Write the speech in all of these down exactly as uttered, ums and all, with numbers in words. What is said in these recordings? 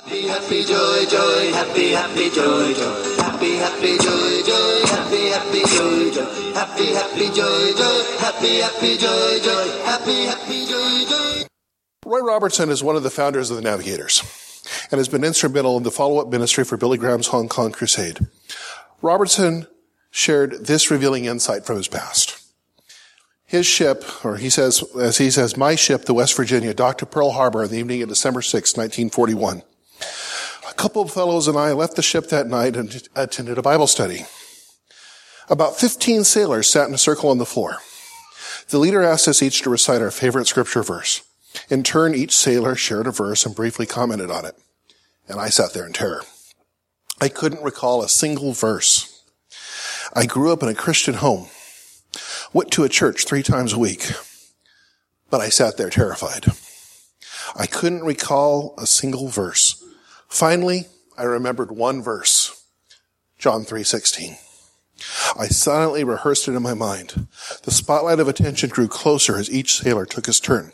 Happy, happy, joy, joy, happy, happy, joy, joy, happy, happy, joy, joy, happy, happy, joy, joy, happy, happy, joy, joy, happy, happy, joy, joy, happy, happy, joy, joy. Roy Robertson is one of the founders of the Navigators and has been instrumental in the follow-up ministry for Billy Graham's Hong Kong crusade. Robertson shared this revealing insight from his past. His ship, or he says, as he says, my ship, the West Virginia, docked at Pearl Harbor on the evening of December sixth, nineteen forty-one. A couple of fellows and I left the ship that night and attended a Bible study. About fifteen sailors sat in a circle on the floor. The leader asked us each to recite our favorite scripture verse. In turn, each sailor shared a verse and briefly commented on it. And I sat there in terror. I couldn't recall a single verse. I grew up in a Christian home, went to a church three times a week, but I sat there terrified. I couldn't recall a single verse. Finally, I remembered one verse, John three sixteen. I silently rehearsed it in my mind. The spotlight of attention grew closer as each sailor took his turn.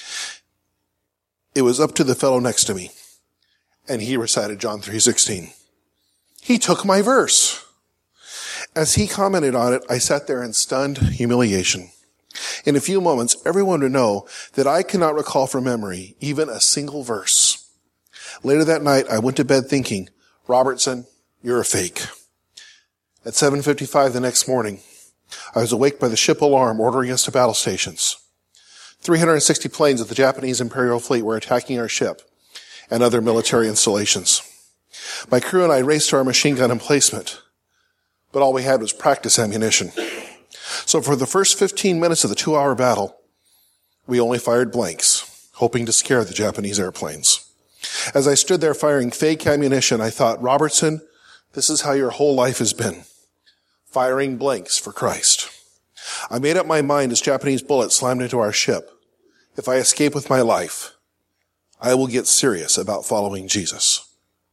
It was up to the fellow next to me, and he recited John three sixteen. He took my verse. As he commented on it, I sat there in stunned humiliation. In a few moments, everyone would know that I cannot recall from memory even a single verse. Later that night, I went to bed thinking, Robertson, you're a fake. At seven fifty-five the next morning, I was awaked by the ship alarm ordering us to battle stations. three hundred sixty planes of the Japanese Imperial Fleet were attacking our ship and other military installations. My crew and I raced to our machine gun emplacement, but all we had was practice ammunition. So for the first fifteen minutes of the two-hour battle, we only fired blanks, hoping to scare the Japanese airplanes. As I stood there firing fake ammunition, I thought, Robertson, this is how your whole life has been, firing blanks for Christ. I made up my mind as Japanese bullets slammed into our ship. If I escape with my life, I will get serious about following Jesus.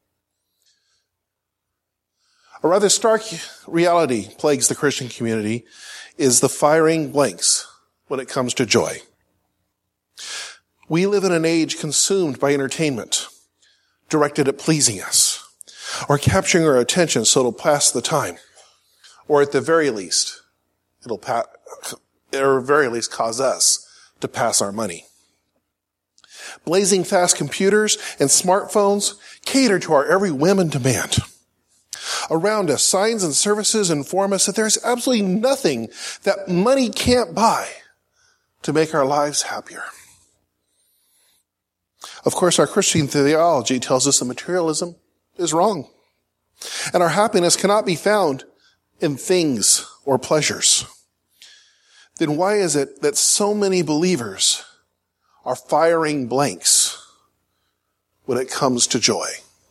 A rather stark reality plagues the Christian community is the firing blanks when it comes to joy. We live in an age consumed by entertainment, directed at pleasing us, or capturing our attention so it'll pass the time, or at the very least, it'll pa- or at very least cause us to pass our money. Blazing fast computers and smartphones cater to our every whim and demand. Around us, signs and services inform us that there's absolutely nothing that money can't buy to make our lives happier. Of course, our Christian theology tells us that materialism is wrong, and our happiness cannot be found in things or pleasures. Then why is it that so many believers are firing blanks when it comes to joy?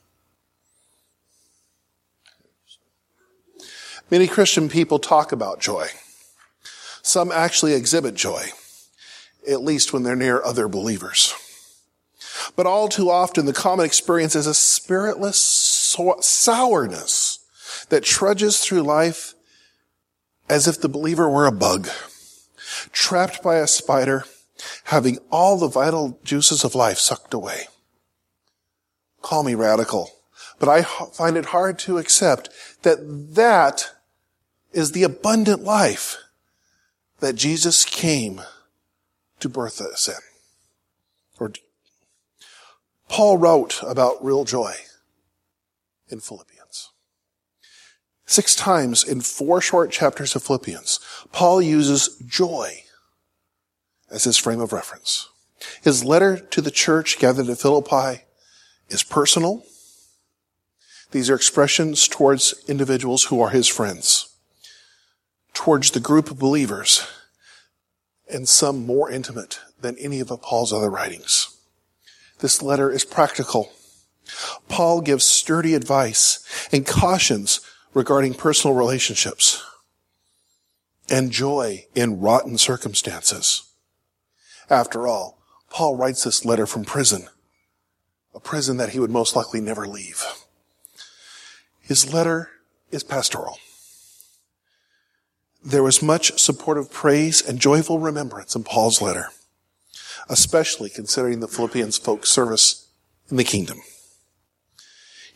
Many Christian people talk about joy. Some actually exhibit joy, at least when they're near other believers. But all too often, the common experience is a spiritless sourness that trudges through life as if the believer were a bug, trapped by a spider, having all the vital juices of life sucked away. Call me radical, but I find it hard to accept that that is the abundant life that Jesus came to birth us in. Or Paul wrote about real joy in Philippians. Six times in four short chapters of Philippians, Paul uses joy as his frame of reference. His letter to the church gathered at Philippi is personal. These are expressions towards individuals who are his friends, towards the group of believers, and some more intimate than any of Paul's other writings. This letter is practical. Paul gives sturdy advice and cautions regarding personal relationships and joy in rotten circumstances. After all, Paul writes this letter from prison, a prison that he would most likely never leave. His letter is pastoral. There was much supportive praise and joyful remembrance in Paul's letter, especially considering the Philippians' folk service in the kingdom.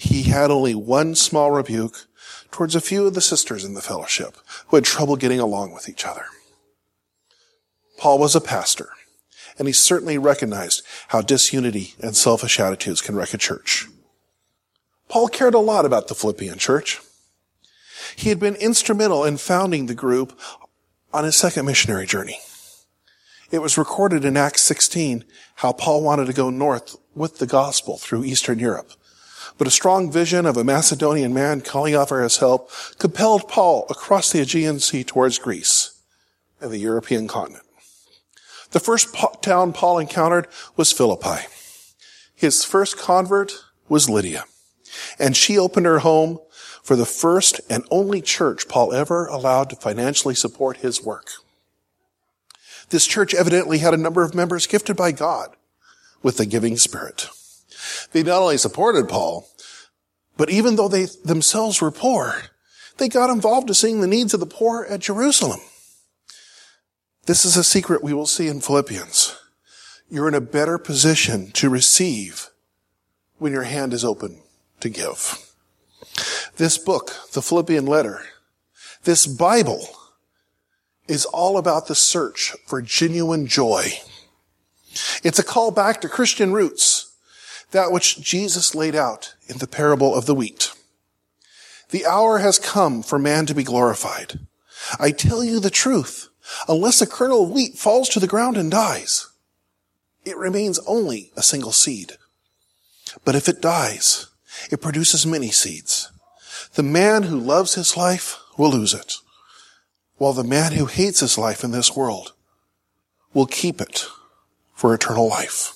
he had only one small rebuke towards a few of the sisters in the fellowship who had trouble getting along with each other. Paul was a pastor, and he certainly recognized how disunity and selfish attitudes can wreck a church. Paul cared a lot about the Philippian church. He had been instrumental in founding the group on his second missionary journey. It was recorded in Acts sixteen how Paul wanted to go north with the gospel through Eastern Europe. But a strong vision of a Macedonian man calling out for his help compelled Paul across the Aegean Sea towards Greece and the European continent. The first town Paul encountered was Philippi. His first convert was Lydia, and she opened her home for the first and only church Paul ever allowed to financially support his work. This church evidently had a number of members gifted by God with the giving spirit. They not only supported Paul, but even though they themselves were poor, they got involved in seeing the needs of the poor at Jerusalem. This is a secret we will see in Philippians. You're in a better position to receive when your hand is open to give. This book, the Philippian letter, this Bible, is all about the search for genuine joy. It's a call back to Christian roots, that which Jesus laid out in the parable of the wheat. The hour has come for man to be glorified. I tell you the truth, unless a kernel of wheat falls to the ground and dies, it remains only a single seed. But if it dies, it produces many seeds. The man who loves his life will lose it, while the man who hates his life in this world will keep it for eternal life.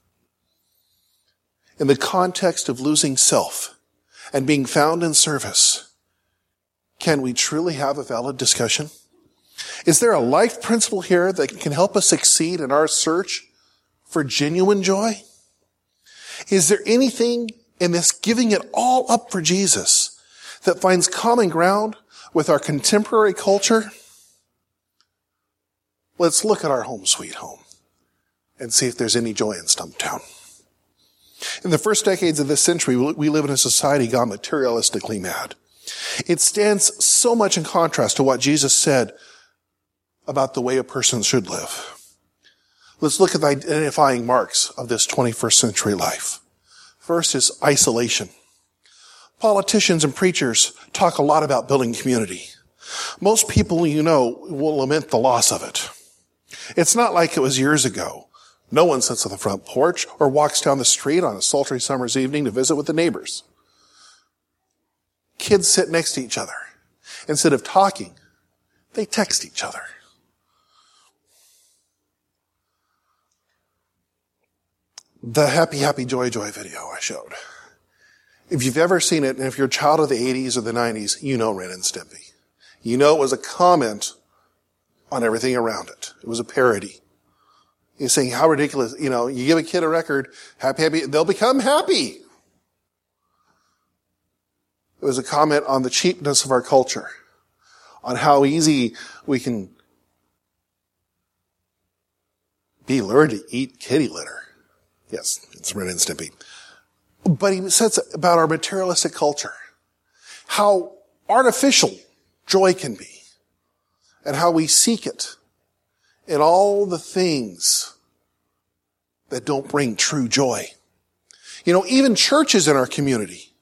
In the context of losing self and being found in service, can we truly have a valid discussion? Is there a life principle here that can help us succeed in our search for genuine joy? Is there anything in this giving it all up for Jesus that finds common ground with our contemporary culture? Let's look at our home sweet home and see if there's any joy in Stumptown. In the first decades of this century, we live in a society gone materialistically mad. It stands so much in contrast to what Jesus said about the way a person should live. Let's look at the identifying marks of this twenty-first century life. First is isolation. Politicians and preachers talk a lot about building community. Most people you know will lament the loss of it. It's not like it was years ago. No one sits on the front porch or walks down the street on a sultry summer's evening to visit with the neighbors. Kids sit next to each other. Instead of talking, they text each other. The Happy, Happy, Joy, Joy video I showed. If you've ever seen it, and if you're a child of the eighties or the nineties, you know Ren and Stimpy. You know it was a comment on everything around it. It was a parody. You're saying how ridiculous, you know, you give a kid a record, happy, happy, they'll become happy. It was a comment on the cheapness of our culture, on how easy we can be lured to eat kitty litter. Yes, it's Ren and Stimpy. But he says about our materialistic culture, how artificial joy can be, and how we seek it in all the things that don't bring true joy. You know, even churches in our community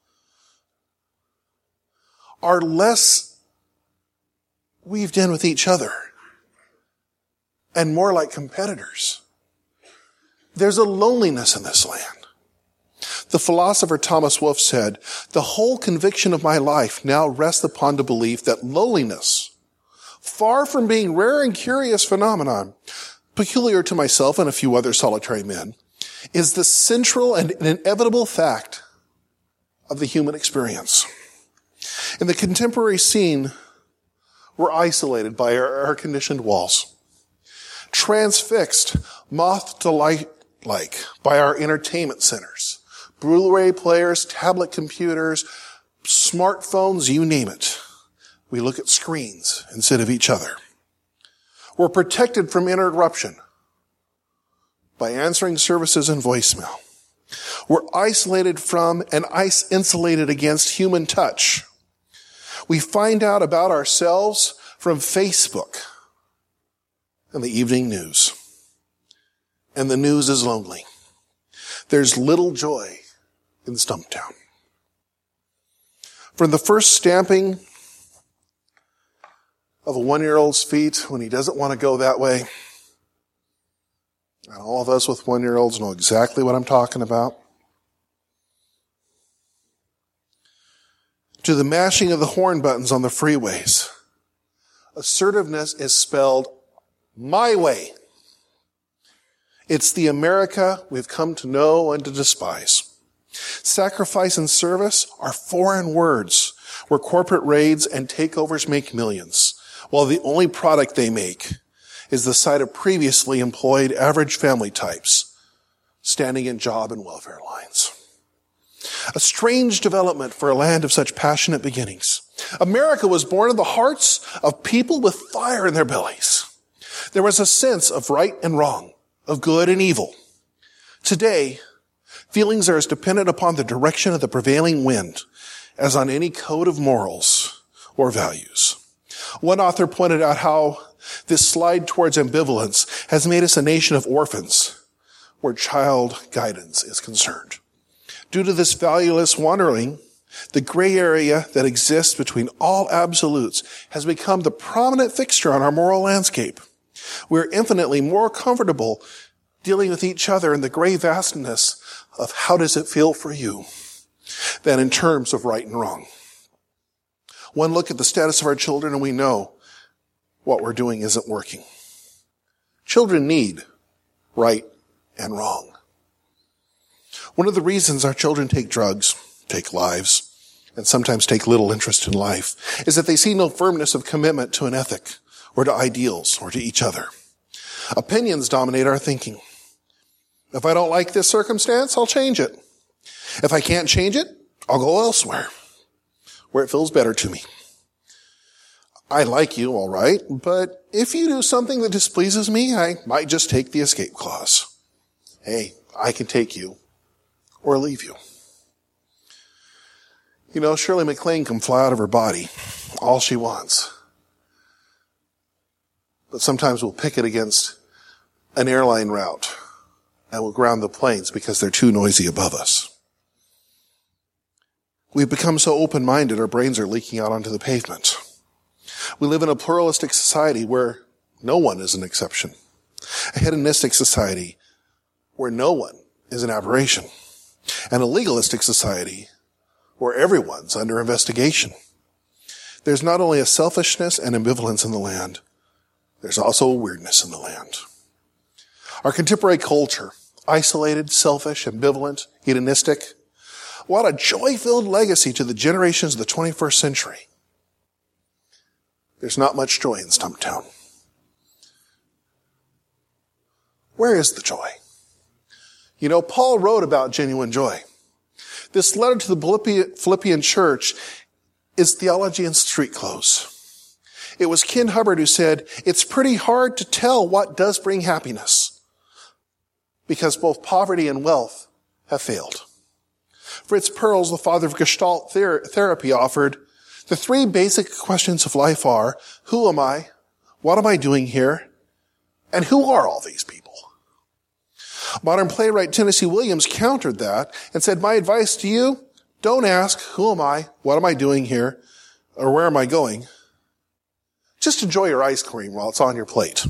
are less weaved in with each other and more like competitors. There's a loneliness in this land. The philosopher Thomas Wolfe said, "The whole conviction of my life now rests upon the belief that loneliness, far from being rare and curious phenomenon, peculiar to myself and a few other solitary men, is the central and inevitable fact of the human experience." In the contemporary scene, we're isolated by our air-conditioned walls, transfixed, moth to light-like by our entertainment centers, Blu-ray players, tablet computers, smartphones, you name it. We look at screens instead of each other. We're protected from interruption by answering services and voicemail. We're isolated from and ice insulated against human touch. We find out about ourselves from Facebook and the evening news. And the news is lonely. There's little joy in Stumptown. From the first stamping of a one-year-old's feet when he doesn't want to go that way, and all of us with one-year-olds know exactly what I'm talking about, to the mashing of the horn buttons on the freeways, assertiveness is spelled my way. It's the America we've come to know and to despise. Sacrifice and service are foreign words where corporate raids and takeovers make millions, while the only product they make is the sight of previously employed average family types standing in job and welfare lines. A strange development for a land of such passionate beginnings. America was born in the hearts of people with fire in their bellies. There was a sense of right and wrong, of good and evil. Today, feelings are as dependent upon the direction of the prevailing wind as on any code of morals or values. One author pointed out how this slide towards ambivalence has made us a nation of orphans where child guidance is concerned. Due to this valueless wandering, the gray area that exists between all absolutes has become the prominent fixture on our moral landscape. We're infinitely more comfortable dealing with each other in the gray vastness of how does it feel for you than in terms of right and wrong. One look at the status of our children and we know what we're doing isn't working. Children need right and wrong. One of the reasons our children take drugs, take lives, and sometimes take little interest in life is that they see no firmness of commitment to an ethic or to ideals or to each other. Opinions dominate our thinking. If I don't like this circumstance, I'll change it. If I can't change it, I'll go elsewhere, where it feels better to me. I like you, all right, but if you do something that displeases me, I might just take the escape clause. Hey, I can take you or leave you. You know, Shirley MacLaine can fly out of her body all she wants. But sometimes we'll pick it against an airline route and we'll ground the planes because they're too noisy above us. We've become so open-minded, our brains are leaking out onto the pavement. We live in a pluralistic society where no one is an exception. A hedonistic society where no one is an aberration. And a legalistic society where everyone's under investigation. There's not only a selfishness and ambivalence in the land, there's also a weirdness in the land. Our contemporary culture, isolated, selfish, ambivalent, hedonistic, what a joy-filled legacy to the generations of the twenty-first century. There's not much joy in Stumptown. Where is the joy? You know, Paul wrote about genuine joy. This letter to the Philippian church is theology in street clothes. It was Ken Hubbard who said, it's pretty hard to tell what does bring happiness because both poverty and wealth have failed. Fritz Perls, the father of Gestalt ther- therapy, offered, the three basic questions of life are, who am I? What am I doing here? And who are all these people? Modern playwright Tennessee Williams countered that and said, my advice to you, don't ask, who am I? What am I doing here? Or where am I going? Just enjoy your ice cream while it's on your plate.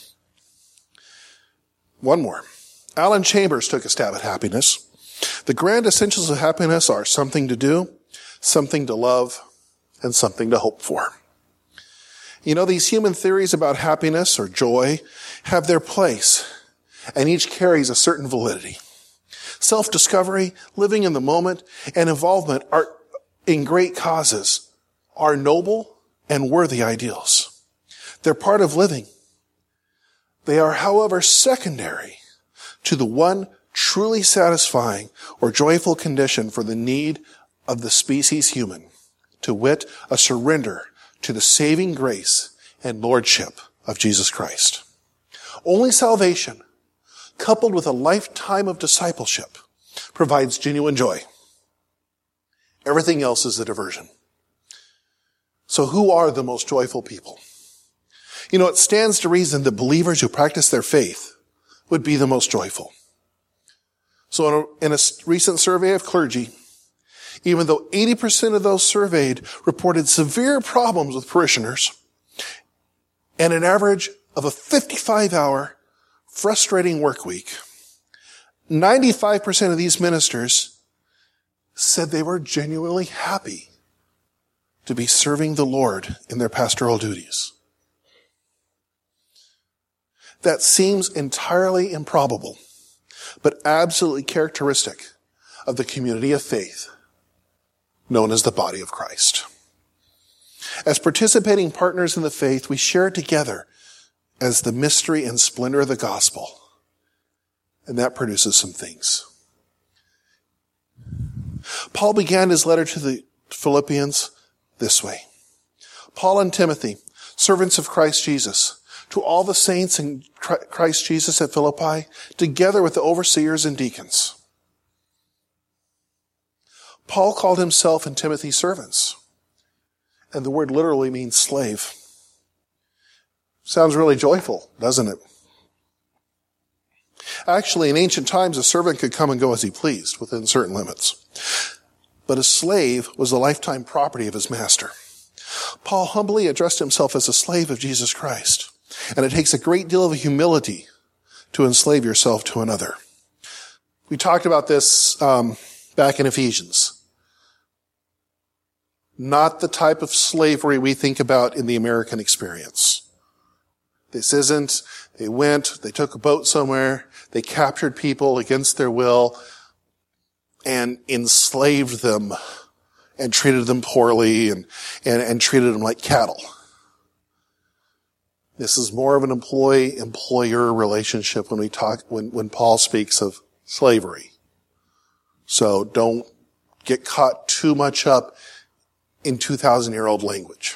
One more. Alan Chambers took a stab at happiness. The grand essentials of happiness are something to do, something to love, and something to hope for. You know, these human theories about happiness or joy have their place, and each carries a certain validity. Self-discovery, living in the moment, and involvement are in great causes are noble and worthy ideals. They're part of living. They are, however, secondary to the one truly satisfying or joyful condition for the need of the species human, to wit, a surrender to the saving grace and lordship of Jesus Christ. Only salvation, coupled with a lifetime of discipleship, provides genuine joy. Everything else is a diversion. So who are the most joyful people? You know, it stands to reason that believers who practice their faith would be the most joyful. So in a, in a recent survey of clergy, even though eighty percent of those surveyed reported severe problems with parishioners and an average of a fifty-five hour frustrating work week, ninety-five percent of these ministers said they were genuinely happy to be serving the Lord in their pastoral duties. That seems entirely improbable, but absolutely characteristic of the community of faith known as the body of Christ. As participating partners in the faith, we share together as the mystery and splendor of the gospel. And that produces some things. Paul began his letter to the Philippians this way. Paul and Timothy, servants of Christ Jesus, to all the saints in Christ Jesus at Philippi, together with the overseers and deacons. Paul called himself and Timothy servants. And the word literally means slave. Sounds really joyful, doesn't it? Actually, in ancient times, a servant could come and go as he pleased within certain limits. But a slave was the lifetime property of his master. Paul humbly addressed himself as a slave of Jesus Christ. And it takes a great deal of humility to enslave yourself to another. We talked about this um, back in Ephesians. Not the type of slavery we think about in the American experience. This isn't, they went, they took a boat somewhere, they captured people against their will and enslaved them and treated them poorly and, and, and treated them like cattle. This is more of an employee-employer relationship when we talk, when, when Paul speaks of slavery. So don't get caught too much up in two thousand year old language.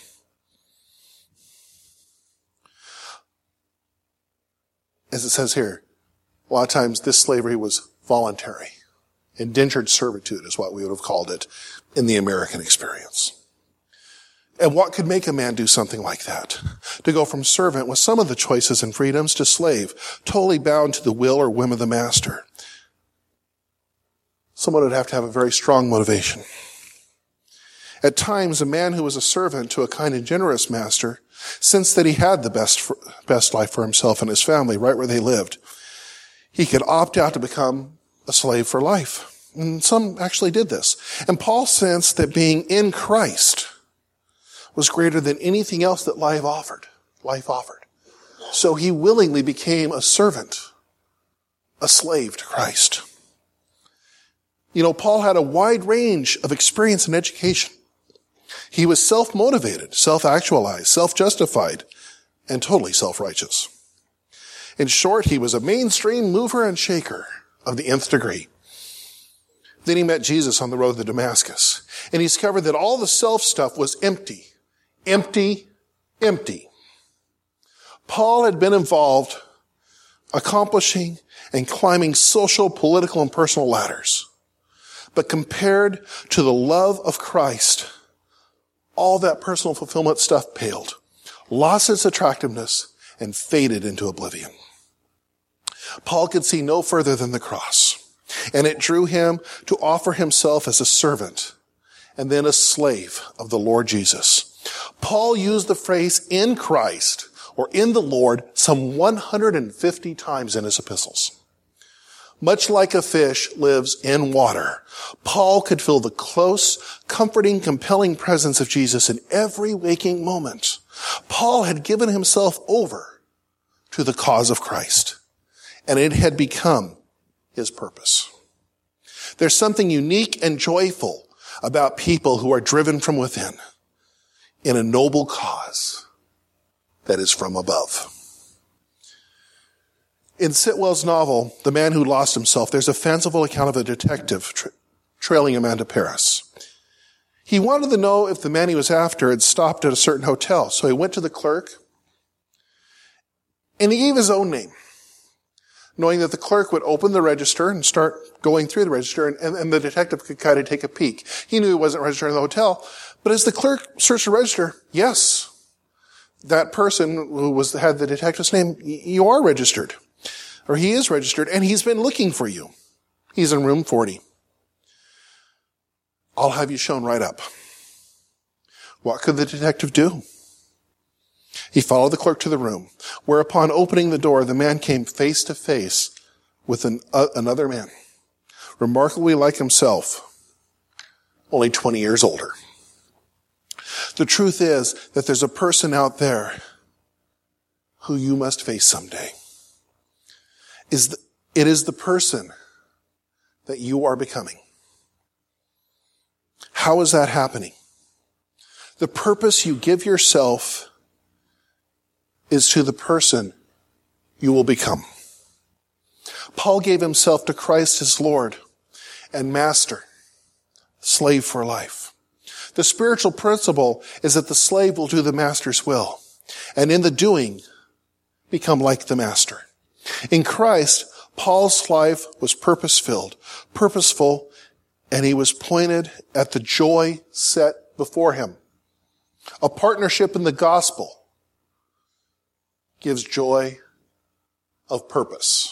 As it says here, a lot of times this slavery was voluntary. Indentured servitude is what we would have called it in the American experience. And what could make a man do something like that? To go from servant with some of the choices and freedoms to slave, totally bound to the will or whim of the master. Someone would have to have a very strong motivation. At times, a man who was a servant to a kind and generous master sensed that he had the best for, best life for himself and his family right where they lived. He could opt out to become a slave for life. And some actually did this. And Paul sensed that being in Christ was greater than anything else that life offered. Life offered. So he willingly became a servant, a slave to Christ. You know, Paul had a wide range of experience and education. He was self-motivated, self-actualized, self-justified, and totally self-righteous. In short, he was a mainstream mover and shaker of the nth degree. Then he met Jesus on the road to Damascus, and he discovered that all the self stuff was empty. Empty, empty. Paul had been involved accomplishing and climbing social, political, and personal ladders. But compared to the love of Christ, all that personal fulfillment stuff paled, lost its attractiveness, and faded into oblivion. Paul could see no further than the cross, and it drew him to offer himself as a servant and then a slave of the Lord Jesus. Paul used the phrase in Christ or in the Lord some one hundred fifty times in his epistles. Much like a fish lives in water, Paul could feel the close, comforting, compelling presence of Jesus in every waking moment. Paul had given himself over to the cause of Christ, and it had become his purpose. There's something unique and joyful about people who are driven from within in a noble cause that is from above. In Sitwell's novel, The Man Who Lost Himself, there's a fanciful account of a detective tra- trailing a man to Paris. He wanted to know if the man he was after had stopped at a certain hotel, so he went to the clerk, and he gave his own name. knowing that the clerk would open the register and start going through the register, and, and, and the detective could kind of take a peek. He knew he wasn't registered in the hotel, but as the clerk searched the register, yes, that person who was had the detective's name, you are registered, or he is registered, and he's been looking for you. He's in room forty. I'll have you shown right up. What could the detective do? He followed the clerk to the room, whereupon opening the door, the man came face to face with an, uh, another man, remarkably like himself, only twenty years older. The truth is that there's a person out there who you must face someday. Is the, it is the person that you are becoming. How is that happening? The purpose you give yourself is to the person you will become. Paul gave himself to Christ as Lord and Master, slave for life. The spiritual principle is that the slave will do the master's will, and in the doing, become like the master. In Christ, Paul's life was purpose-filled, purposeful, and he was pointed at the joy set before him. A partnership in the gospel gives joy of purpose.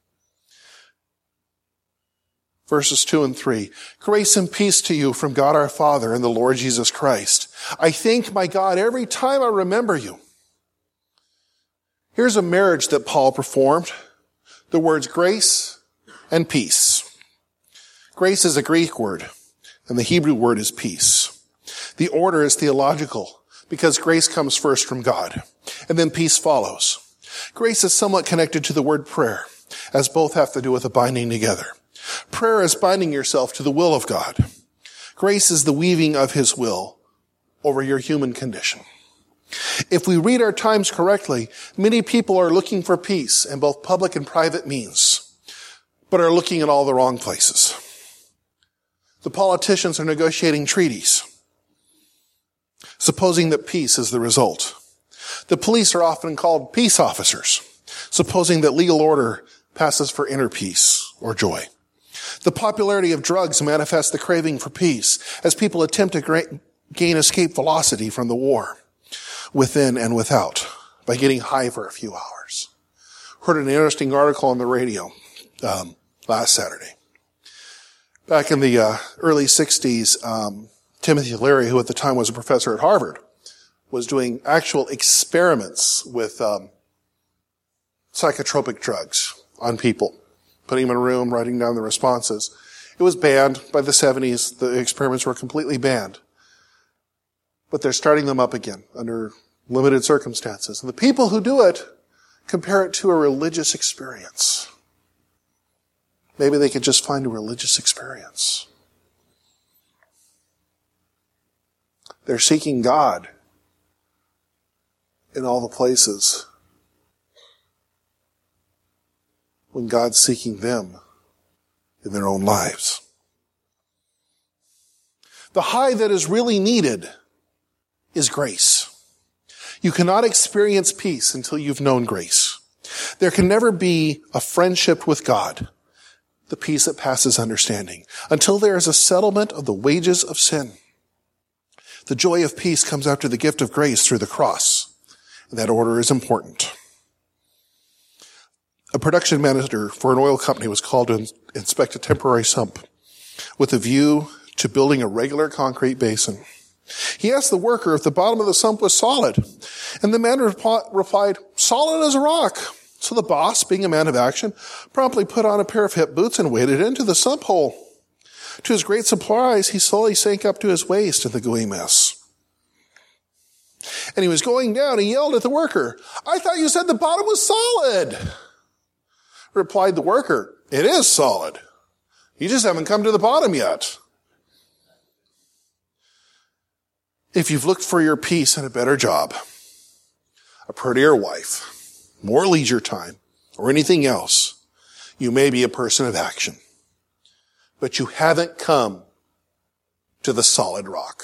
Verses two and three. Grace and peace to you from God our Father and the Lord Jesus Christ. I thank my God every time I remember you. Here's a marriage that Paul performed. The words grace and peace. Grace is a Greek word, and the Hebrew word is peace. The order is theological, because grace comes first from God, and then peace follows. Grace is somewhat connected to the word prayer, as both have to do with a binding together. Prayer is binding yourself to the will of God. Grace is the weaving of his will over your human condition. If we read our times correctly, many people are looking for peace in both public and private means, but are looking in all the wrong places. The politicians are negotiating treaties, supposing that peace is the result. The police are often called peace officers, supposing that legal order passes for inner peace or joy. The popularity of drugs manifests the craving for peace as people attempt to gain escape velocity from the war, within and without, by getting high for a few hours. Heard an interesting article on the radio um, last Saturday. Back in the uh, early sixties, um, Timothy Leary, who at the time was a professor at Harvard, was doing actual experiments with um, psychotropic drugs on people, putting them in a room, writing down the responses. It was banned by the seventies. The experiments were completely banned. But they're starting them up again under limited circumstances. And the people who do it compare it to a religious experience. Maybe they could just find a religious experience. They're seeking God in all the places when God's seeking them in their own lives. The high that is really needed is grace. You cannot experience peace until you've known grace. There can never be a friendship with God, the peace that passes understanding, until there is a settlement of the wages of sin. The joy of peace comes after the gift of grace through the cross. And that order is important. A production manager for an oil company was called to inspect a temporary sump with a view to building a regular concrete basin. He asked the worker if the bottom of the sump was solid, and the man replied, solid as a rock. So the boss, being a man of action, promptly put on a pair of hip boots and waded into the sump hole. To his great surprise, he slowly sank up to his waist in the gooey mess. And he was going down, he yelled at the worker, I thought you said the bottom was solid. Replied the worker, it is solid. You just haven't come to the bottom yet. If you've looked for your peace and a better job, a prettier wife, more leisure time, or anything else, you may be a person of action. But you haven't come to the solid rock.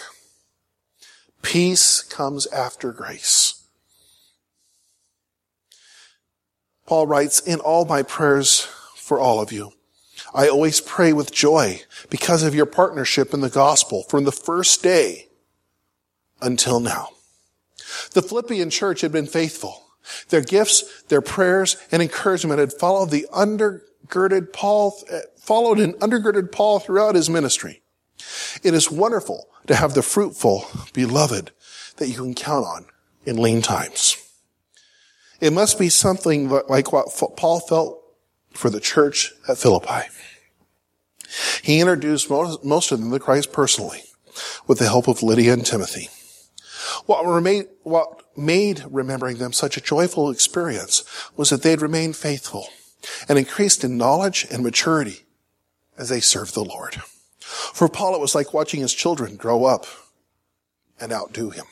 Peace comes after grace. Paul writes, in all my prayers for all of you, I always pray with joy because of your partnership in the gospel from the first day until now. The Philippian church had been faithful. Their gifts, their prayers, and encouragement had followed the undergirded Paul, followed and undergirded Paul throughout his ministry. It is wonderful to have the fruitful beloved that you can count on in lean times. It must be something like what Paul felt for the church at Philippi. He introduced most, most of them to Christ personally with the help of Lydia and Timothy. What, remained, what made remembering them such a joyful experience was that they had remained faithful and increased in knowledge and maturity as they served the Lord. For Paul, it was like watching his children grow up and outdo him.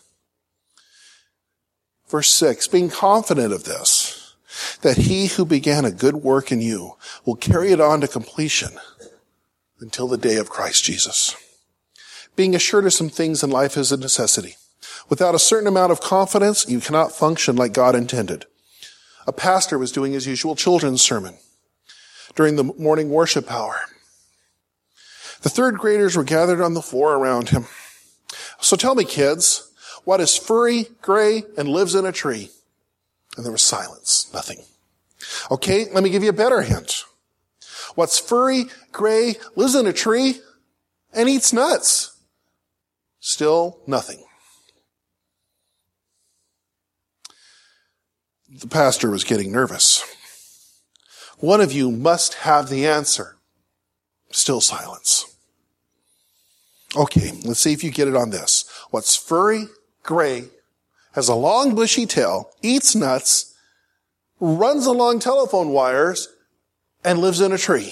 Verse six, being confident of this, that he who began a good work in you will carry it on to completion until the day of Christ Jesus. Being assured of some things in life is a necessity. Without a certain amount of confidence, you cannot function like God intended. A pastor was doing his usual children's sermon during the morning worship hour. The third graders were gathered on the floor around him. So tell me, kids, what is furry, gray, and lives in a tree? And there was silence, nothing. Okay, let me give you a better hint. What's furry, gray, lives in a tree, and eats nuts? Still nothing. The pastor was getting nervous. One of you must have the answer. Still silence. Okay, let's see if you get it on this. What's furry, gray, has a long bushy tail, eats nuts, runs along telephone wires, and lives in a tree?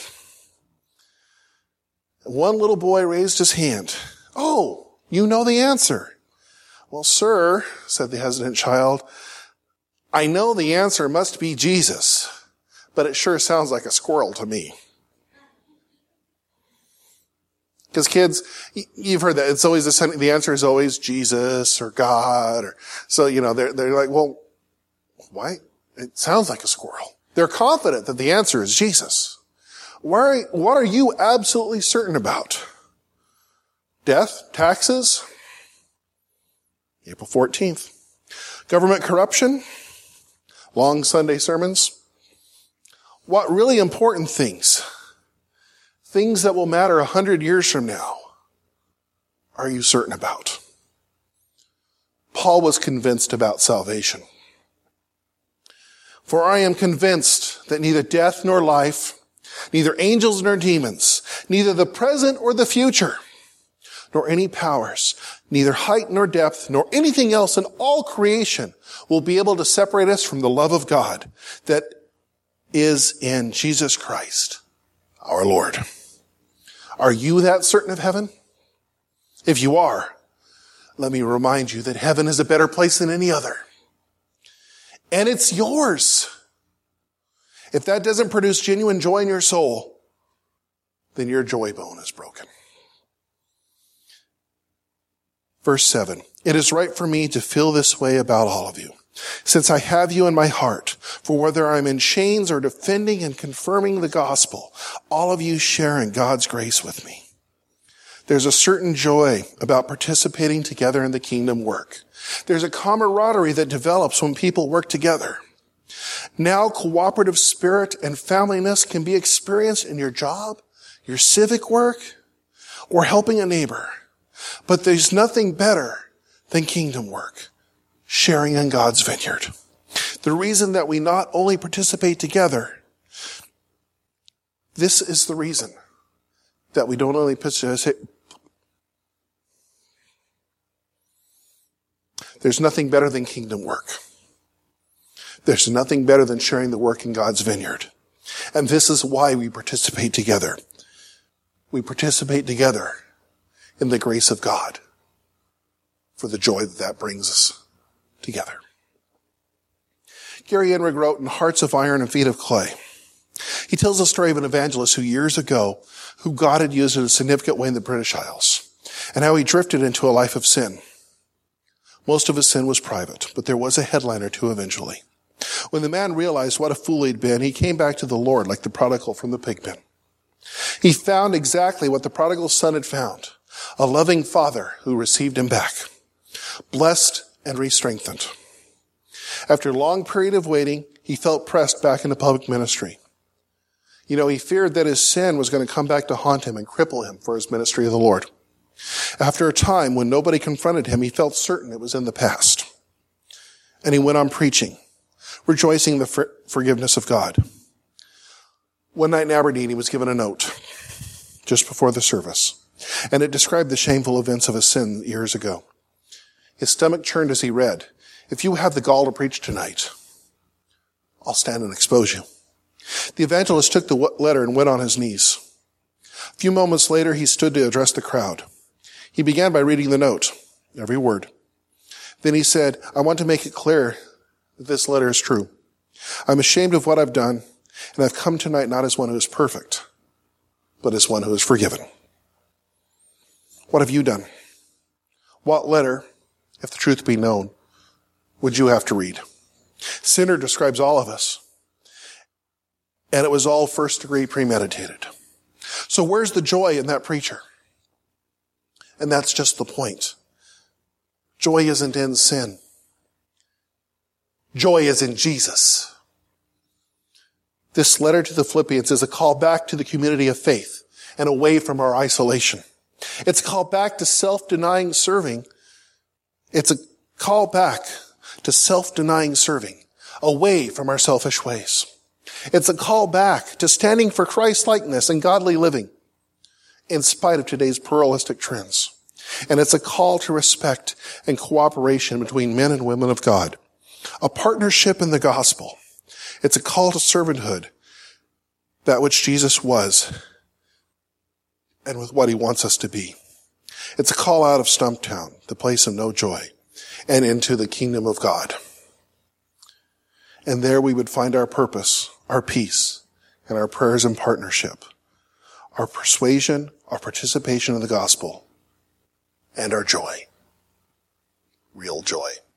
One little boy raised his hand. Oh, you know the answer. Well, sir, said the hesitant child, I know the answer must be Jesus, but it sure sounds like a squirrel to me. Because kids, you've heard that. It's always the, the answer is always Jesus or God. Or so, you know, they're, they're like, well, why? It sounds like a squirrel. They're confident that the answer is Jesus. Why, what are you absolutely certain about? Death? Taxes? April fourteenth. Government corruption? Long Sunday sermons? What really important things? Things that will matter a hundred years from now, are you certain about? Paul was convinced about salvation. For I am convinced that neither death nor life, neither angels nor demons, neither the present or the future, nor any powers, neither height nor depth, nor anything else in all creation will be able to separate us from the love of God that is in Jesus Christ, our Lord. Are you that certain of heaven? If you are, let me remind you that heaven is a better place than any other. And it's yours. If that doesn't produce genuine joy in your soul, then your joy bone is broken. Verse seven, it is right for me to feel this way about all of you, since I have you in my heart, for whether I'm in chains or defending and confirming the gospel, all of you share in God's grace with me. There's a certain joy about participating together in the kingdom work. There's a camaraderie that develops when people work together. Now, cooperative spirit and familyness can be experienced in your job, your civic work, or helping a neighbor. But there's nothing better than kingdom work, sharing in God's vineyard. The reason that we not only participate together, this is the reason that we don't only participate. There's nothing better than kingdom work. There's nothing better than sharing the work in God's vineyard. And this is why we participate together. We participate together in the grace of God for the joy that that brings us together. Gary Enrig wrote in Hearts of Iron and Feet of Clay. He tells the story of an evangelist who years ago, who God had used in a significant way in the British Isles, and how he drifted into a life of sin. Most of his sin was private, but there was a headline or two eventually. When the man realized what a fool he'd been, he came back to the Lord like the prodigal from the pig pen. He found exactly what the prodigal son had found, a loving father who received him back, blessed and re-strengthened. After a long period of waiting, he felt pressed back into public ministry. You know, he feared that his sin was going to come back to haunt him and cripple him for his ministry of the Lord. After a time when nobody confronted him, he felt certain it was in the past. And he went on preaching, rejoicing in the for- forgiveness of God. One night in Aberdeen, he was given a note just before the service, and it described the shameful events of his sin years ago. His stomach churned as he read, "If you have the gall to preach tonight, I'll stand and expose you." The evangelist took the letter and went on his knees. A few moments later, he stood to address the crowd. He began by reading the note, every word. Then he said, "I want to make it clear that this letter is true. I'm ashamed of what I've done, and I've come tonight not as one who is perfect, but as one who is forgiven." What have you done? What letter, if the truth be known, would you have to read? Sinner describes all of us. And it was all first degree premeditated. So where's the joy in that preacher? And that's just the point. Joy isn't in sin. Joy is in Jesus. This letter to the Philippians is a call back to the community of faith and away from our isolation. It's a call back to self-denying serving. It's a call back to self-denying serving, away from our selfish ways. It's a call back to standing for Christ-likeness and godly living, in spite of today's pluralistic trends. And it's a call to respect and cooperation between men and women of God, a partnership in the gospel. It's a call to servanthood, that which Jesus was, and with what he wants us to be. It's a call out of Stumptown, the place of no joy, and into the kingdom of God. And there we would find our purpose, our peace, and our prayers and partnership, our persuasion, our participation in the gospel, and our joy. Real joy.